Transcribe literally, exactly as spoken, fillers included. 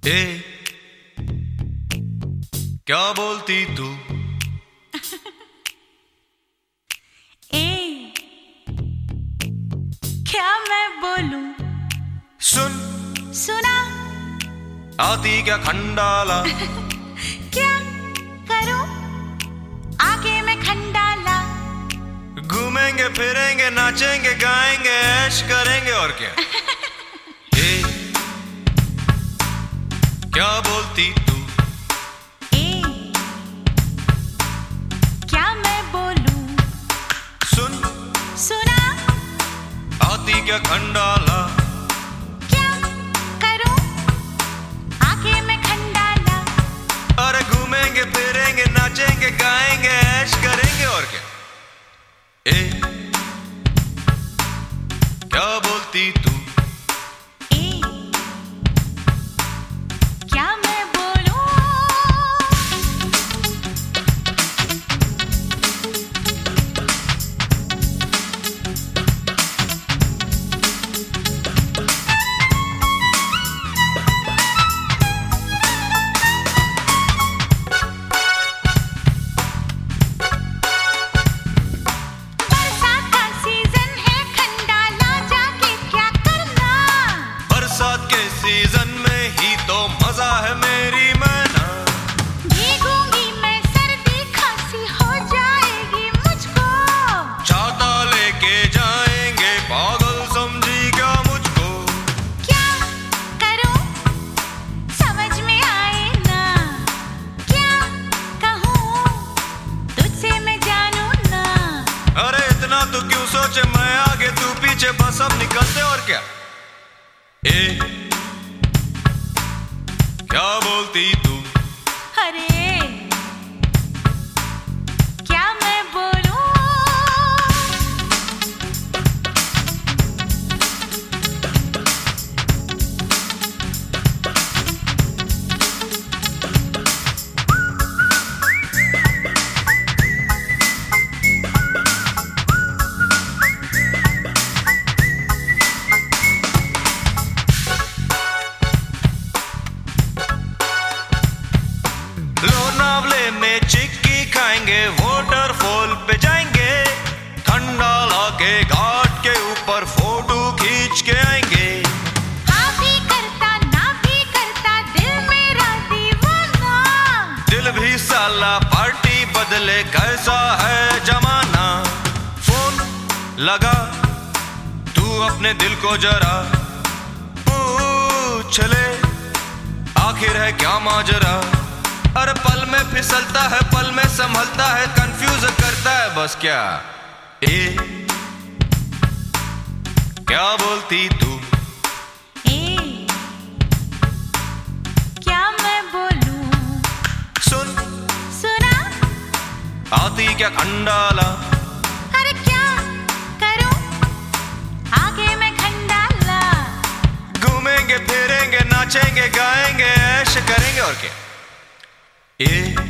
ए, क्या बोलती तू? ए, क्या मैं बोलूं? सुन, सुना? आती क्या खंडाला? क्या करूं? आगे मैं खंडाला। घूमेंगे फिरेंगे नाचेंगे गाएंगे ऐश करेंगे और क्या। ए, क्या बोलती तू? ए, क्या मैं बोलूं? सुन, सुना? आती क्या खंडाला? क्या करूं? आगे मैं खंडाला। अरे घूमेंगे फिरेंगे नाचेंगे गाएंगे ऐश करेंगे और क्या। ए, क्या बोलती तू? ए, क्या मैं बोलूं? बरसात का सीजन है, खंडाला जाके क्या करना? बरसात के सीजन में ही तो मजा है मेरी मैना। भीगूंगी मैं, सर्दी खांसी हो जाएगी मुझको। छाता लेके जाएंगे पागल समझी क्या मुझको। क्या करूं? समझ में आए ना। क्या कहूं? तुझसे मैं जानू ना। अरे इतना तो क्यों सोचे, मैं आगे तू पीछे बस अब निकलते और क्या। ए, क्या बोलती तू? अरे, क्या मैं बोलूं? लोनावले में चिक्की खाएंगे वाटरफॉल पे जाएंगे। खंडाला के घाट के ऊपर फोटो खींच के आएंगे। हाँ भी करता ना भी करता दिल मेरा दीवाना। दिल भी साला पार्टी बदले कैसा है जमाना। फोन लगा तू अपने दिल को जरा पूछ ले आखिर है क्या माजरा। अरे पल में फिसलता है पल में संभलता है कंफ्यूज करता है बस क्या। ए, क्या बोलती तू? ए, क्या मैं बोलूं? सुन, सुना? आती क्या खंडाला? अरे क्या करूं? आगे मैं खंडाला। घूमेंगे फिरेंगे नाचेंगे गाएंगे ऐश करेंगे और क्या। ए,